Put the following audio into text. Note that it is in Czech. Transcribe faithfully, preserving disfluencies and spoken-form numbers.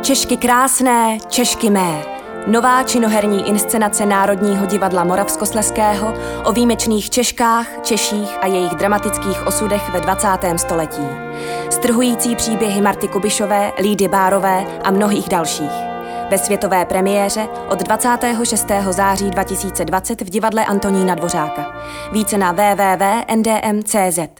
Češky krásné, Češky mé. Nová činoherní inscenace Národního divadla Moravskoslezského o výjimečných Češkách, Češích a jejich dramatických osudech ve dvacátém století. Strhující příběhy Marty Kubišové, Lídy Bárové a mnohých dalších. Ve světové premiéře od dvacátého šestého září dva tisíce dvacet v divadle Antonína Dvořáka. Více na w w w tečka n d m tečka c z.